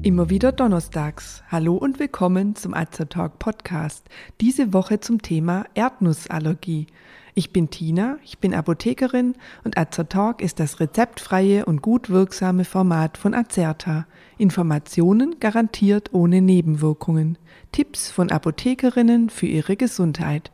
Immer wieder donnerstags. Hallo und willkommen zum Azertalk Podcast. Diese Woche zum Thema Erdnussallergie. Ich bin Tina, ich bin Apothekerin und Azertalk ist das rezeptfreie und gut wirksame Format von Azerta. Informationen garantiert ohne Nebenwirkungen. Tipps von Apothekerinnen für ihre Gesundheit.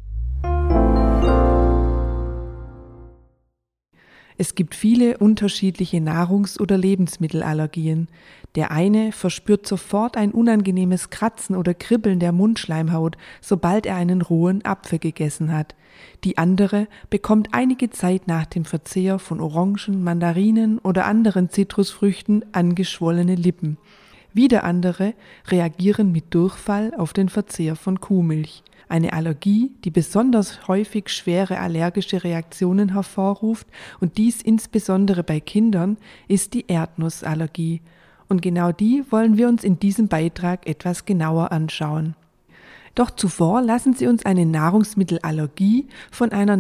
Es gibt viele unterschiedliche Nahrungs- oder Lebensmittelallergien. Der eine verspürt sofort ein unangenehmes Kratzen oder Kribbeln der Mundschleimhaut, sobald er einen rohen Apfel gegessen hat. Die andere bekommt einige Zeit nach dem Verzehr von Orangen, Mandarinen oder anderen Zitrusfrüchten angeschwollene Lippen. Wieder andere reagieren mit Durchfall auf den Verzehr von Kuhmilch. Eine Allergie, die besonders häufig schwere allergische Reaktionen hervorruft und dies insbesondere bei Kindern, ist die Erdnussallergie. Und genau die wollen wir uns in diesem Beitrag etwas genauer anschauen. Doch zuvor lassen Sie uns eine Nahrungsmittelallergie von einer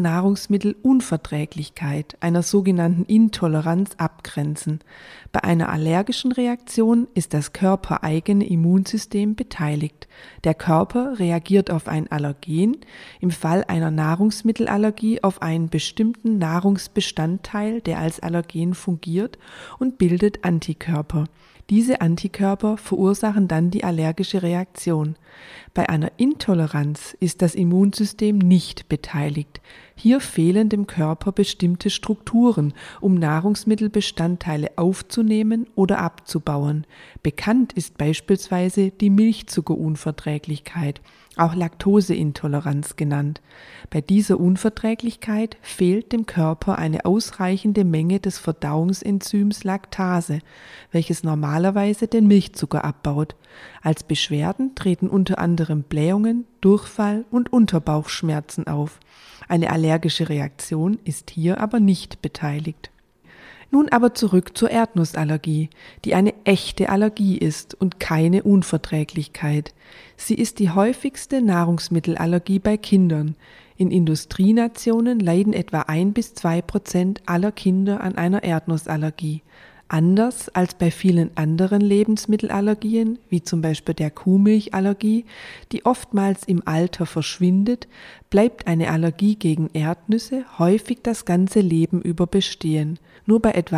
Nahrungsmittelunverträglichkeit, einer sogenannten Intoleranz, abgrenzen. Bei einer allergischen Reaktion ist das körpereigene Immunsystem beteiligt. Der Körper reagiert auf ein Allergen, im Fall einer Nahrungsmittelallergie auf einen bestimmten Nahrungsbestandteil, der als Allergen fungiert, und bildet Antikörper. Diese Antikörper verursachen dann die allergische Reaktion. Bei einer Intoleranz ist das Immunsystem nicht beteiligt. Hier fehlen dem Körper bestimmte Strukturen, um Nahrungsmittelbestandteile aufzunehmen oder abzubauen. Bekannt ist beispielsweise die Milchzuckerunverträglichkeit, auch Laktoseintoleranz genannt. Bei dieser Unverträglichkeit fehlt dem Körper eine ausreichende Menge des Verdauungsenzyms Laktase, welches normalerweise den Milchzucker abbaut. Als Beschwerden treten unter anderem Blähungen, Durchfall und Unterbauchschmerzen auf. Eine allergische Reaktion ist hier aber nicht beteiligt. Nun aber zurück zur Erdnussallergie, die eine echte Allergie ist und keine Unverträglichkeit. Sie ist die häufigste Nahrungsmittelallergie bei Kindern. In Industrienationen leiden etwa 1-2% aller Kinder an einer Erdnussallergie. Anders als bei vielen anderen Lebensmittelallergien, wie zum Beispiel der Kuhmilchallergie, die oftmals im Alter verschwindet, bleibt eine Allergie gegen Erdnüsse häufig das ganze Leben über bestehen. Nur bei etwa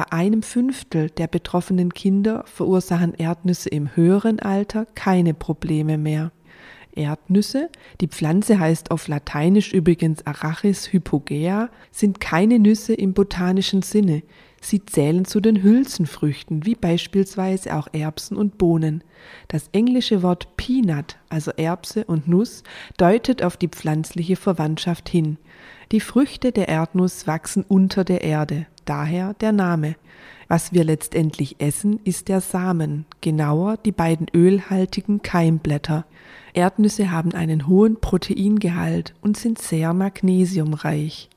1/5 der betroffenen Kinder verursachen Erdnüsse im höheren Alter keine Probleme mehr. Erdnüsse, die Pflanze heißt auf Lateinisch übrigens Arachis hypogea, sind keine Nüsse im botanischen Sinne. Sie zählen zu den Hülsenfrüchten, wie beispielsweise auch Erbsen und Bohnen. Das englische Wort Peanut, also Erbse und Nuss, deutet auf die pflanzliche Verwandtschaft hin. Die Früchte der Erdnuss wachsen unter der Erde, daher der Name. Was wir letztendlich essen, ist der Samen, genauer die beiden ölhaltigen Keimblätter. Erdnüsse haben einen hohen Proteingehalt und sind sehr magnesiumreich.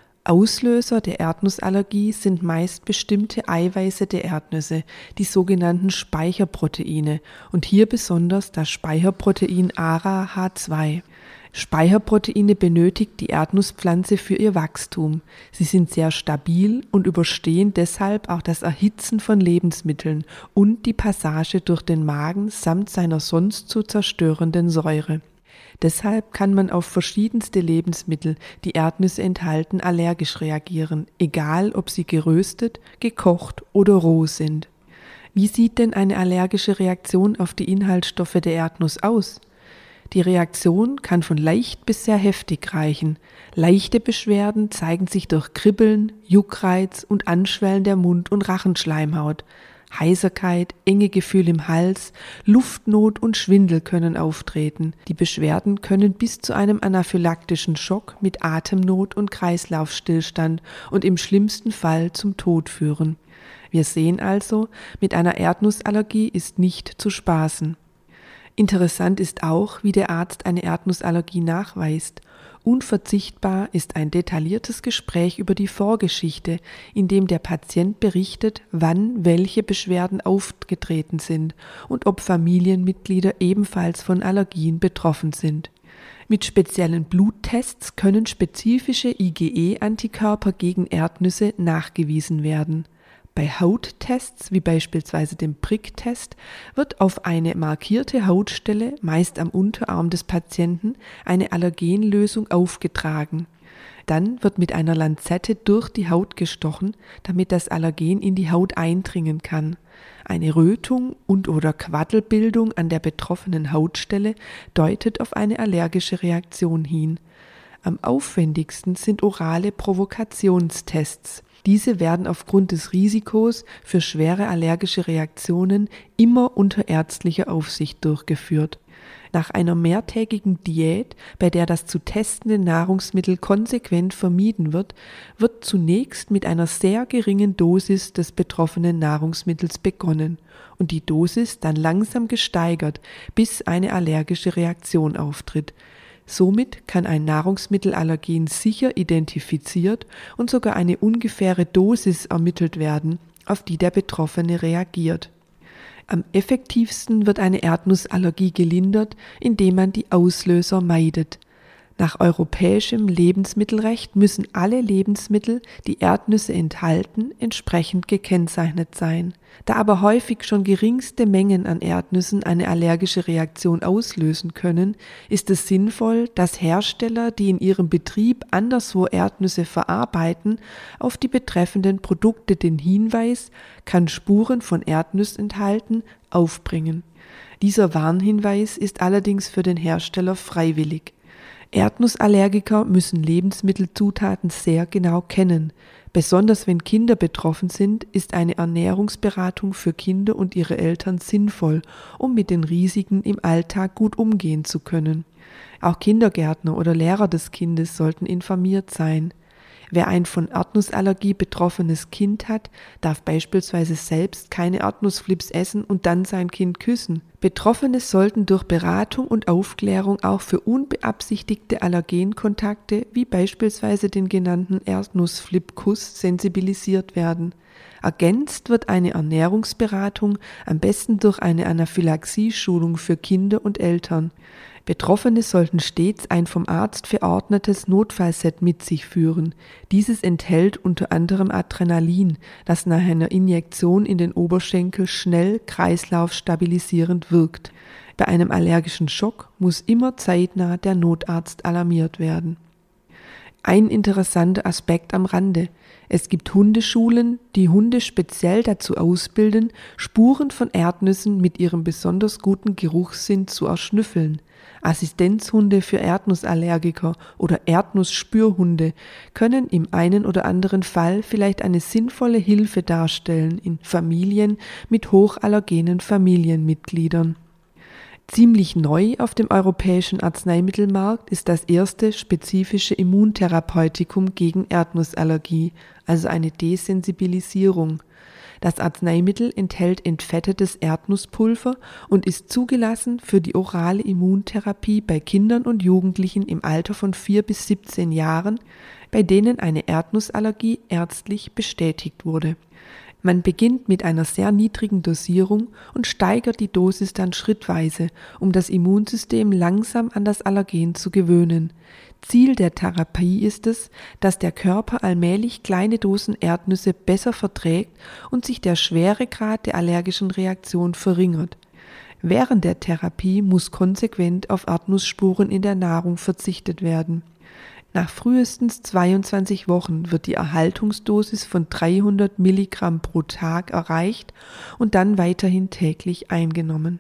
Auslöser der Erdnussallergie sind meist bestimmte Eiweiße der Erdnüsse, die sogenannten Speicherproteine, und hier besonders das Speicherprotein ARA-H2. Speicherproteine benötigt die Erdnusspflanze für ihr Wachstum. Sie sind sehr stabil und überstehen deshalb auch das Erhitzen von Lebensmitteln und die Passage durch den Magen samt seiner sonst zu zerstörenden Säure. Deshalb kann man auf verschiedenste Lebensmittel, die Erdnüsse enthalten, allergisch reagieren, egal ob sie geröstet, gekocht oder roh sind. Wie sieht denn eine allergische Reaktion auf die Inhaltsstoffe der Erdnuss aus? Die Reaktion kann von leicht bis sehr heftig reichen. Leichte Beschwerden zeigen sich durch Kribbeln, Juckreiz und Anschwellen der Mund- und Rachenschleimhaut. Heiserkeit, enge Gefühl im Hals, Luftnot und Schwindel können auftreten. Die Beschwerden können bis zu einem anaphylaktischen Schock mit Atemnot und Kreislaufstillstand und im schlimmsten Fall zum Tod führen. Wir sehen also, mit einer Erdnussallergie ist nicht zu spaßen. Interessant ist auch, wie der Arzt eine Erdnussallergie nachweist. Unverzichtbar ist ein detailliertes Gespräch über die Vorgeschichte, in dem der Patient berichtet, wann welche Beschwerden aufgetreten sind und ob Familienmitglieder ebenfalls von Allergien betroffen sind. Mit speziellen Bluttests können spezifische IgE-Antikörper gegen Erdnüsse nachgewiesen werden. Bei Hauttests, wie beispielsweise dem Pricktest, wird auf eine markierte Hautstelle, meist am Unterarm des Patienten, eine Allergenlösung aufgetragen. Dann wird mit einer Lanzette durch die Haut gestochen, damit das Allergen in die Haut eindringen kann. Eine Rötung und/oder Quaddelbildung an der betroffenen Hautstelle deutet auf eine allergische Reaktion hin. Am aufwendigsten sind orale Provokationstests. Diese werden aufgrund des Risikos für schwere allergische Reaktionen immer unter ärztlicher Aufsicht durchgeführt. Nach einer mehrtägigen Diät, bei der das zu testende Nahrungsmittel konsequent vermieden wird, wird zunächst mit einer sehr geringen Dosis des betroffenen Nahrungsmittels begonnen und die Dosis dann langsam gesteigert, bis eine allergische Reaktion auftritt. Somit kann ein Nahrungsmittelallergen sicher identifiziert und sogar eine ungefähre Dosis ermittelt werden, auf die der Betroffene reagiert. Am effektivsten wird eine Erdnussallergie gelindert, indem man die Auslöser meidet. Nach europäischem Lebensmittelrecht müssen alle Lebensmittel, die Erdnüsse enthalten, entsprechend gekennzeichnet sein. Da aber häufig schon geringste Mengen an Erdnüssen eine allergische Reaktion auslösen können, ist es sinnvoll, dass Hersteller, die in ihrem Betrieb anderswo Erdnüsse verarbeiten, auf die betreffenden Produkte den Hinweis „kann Spuren von Erdnuss enthalten" aufbringen. Dieser Warnhinweis ist allerdings für den Hersteller freiwillig. Erdnussallergiker müssen Lebensmittelzutaten sehr genau kennen. Besonders wenn Kinder betroffen sind, ist eine Ernährungsberatung für Kinder und ihre Eltern sinnvoll, um mit den Risiken im Alltag gut umgehen zu können. Auch Kindergärtner oder Lehrer des Kindes sollten informiert sein. Wer ein von Erdnussallergie betroffenes Kind hat, darf beispielsweise selbst keine Erdnussflips essen und dann sein Kind küssen. Betroffene sollten durch Beratung und Aufklärung auch für unbeabsichtigte Allergenkontakte wie beispielsweise den genannten Erdnussflip-Kuss sensibilisiert werden. Ergänzt wird eine Ernährungsberatung am besten durch eine Anaphylaxie-Schulung für Kinder und Eltern. Betroffene sollten stets ein vom Arzt verordnetes Notfallset mit sich führen. Dieses enthält unter anderem Adrenalin, das nach einer Injektion in den Oberschenkel schnell kreislaufstabilisierend wirkt. Bei einem allergischen Schock muss immer zeitnah der Notarzt alarmiert werden. Ein interessanter Aspekt am Rande: Es gibt Hundeschulen, die Hunde speziell dazu ausbilden, Spuren von Erdnüssen mit ihrem besonders guten Geruchssinn zu erschnüffeln. Assistenzhunde für Erdnussallergiker oder Erdnussspürhunde können im einen oder anderen Fall vielleicht eine sinnvolle Hilfe darstellen in Familien mit hochallergenen Familienmitgliedern. Ziemlich neu auf dem europäischen Arzneimittelmarkt ist das erste spezifische Immuntherapeutikum gegen Erdnussallergie, also eine Desensibilisierung. Das Arzneimittel enthält entfettetes Erdnusspulver und ist zugelassen für die orale Immuntherapie bei Kindern und Jugendlichen im Alter von 4 bis 17 Jahren, bei denen eine Erdnussallergie ärztlich bestätigt wurde. Man beginnt mit einer sehr niedrigen Dosierung und steigert die Dosis dann schrittweise, um das Immunsystem langsam an das Allergen zu gewöhnen. Ziel der Therapie ist es, dass der Körper allmählich kleine Dosen Erdnüsse besser verträgt und sich der Schweregrad der allergischen Reaktion verringert. Während der Therapie muss konsequent auf Erdnussspuren in der Nahrung verzichtet werden. Nach frühestens 22 Wochen wird die Erhaltungsdosis von 300 Milligramm pro Tag erreicht und dann weiterhin täglich eingenommen.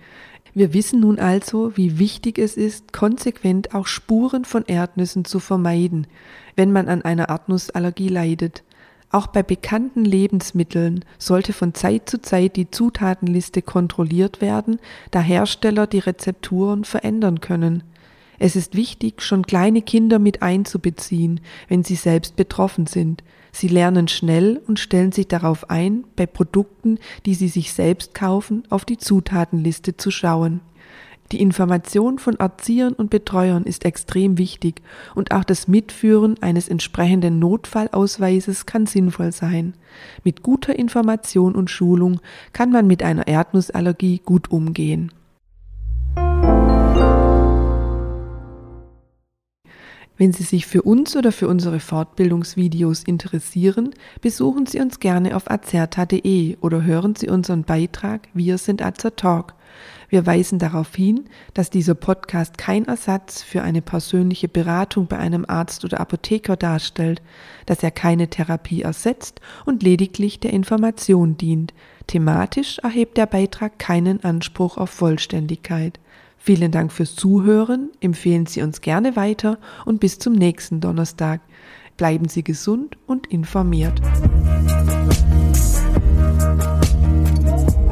Wir wissen nun also, wie wichtig es ist, konsequent auch Spuren von Erdnüssen zu vermeiden, wenn man an einer Erdnussallergie leidet. Auch bei bekannten Lebensmitteln sollte von Zeit zu Zeit die Zutatenliste kontrolliert werden, da Hersteller die Rezepturen verändern können. Es ist wichtig, schon kleine Kinder mit einzubeziehen, wenn sie selbst betroffen sind. Sie lernen schnell und stellen sich darauf ein, bei Produkten, die sie sich selbst kaufen, auf die Zutatenliste zu schauen. Die Information von Erziehern und Betreuern ist extrem wichtig und auch das Mitführen eines entsprechenden Notfallausweises kann sinnvoll sein. Mit guter Information und Schulung kann man mit einer Erdnussallergie gut umgehen. Wenn Sie sich für uns oder für unsere Fortbildungsvideos interessieren, besuchen Sie uns gerne auf azerta.de oder hören Sie unseren Beitrag Wir sind Azertalk. Wir weisen darauf hin, dass dieser Podcast kein Ersatz für eine persönliche Beratung bei einem Arzt oder Apotheker darstellt, dass er keine Therapie ersetzt und lediglich der Information dient. Thematisch erhebt der Beitrag keinen Anspruch auf Vollständigkeit. Vielen Dank fürs Zuhören, empfehlen Sie uns gerne weiter und bis zum nächsten Donnerstag. Bleiben Sie gesund und informiert.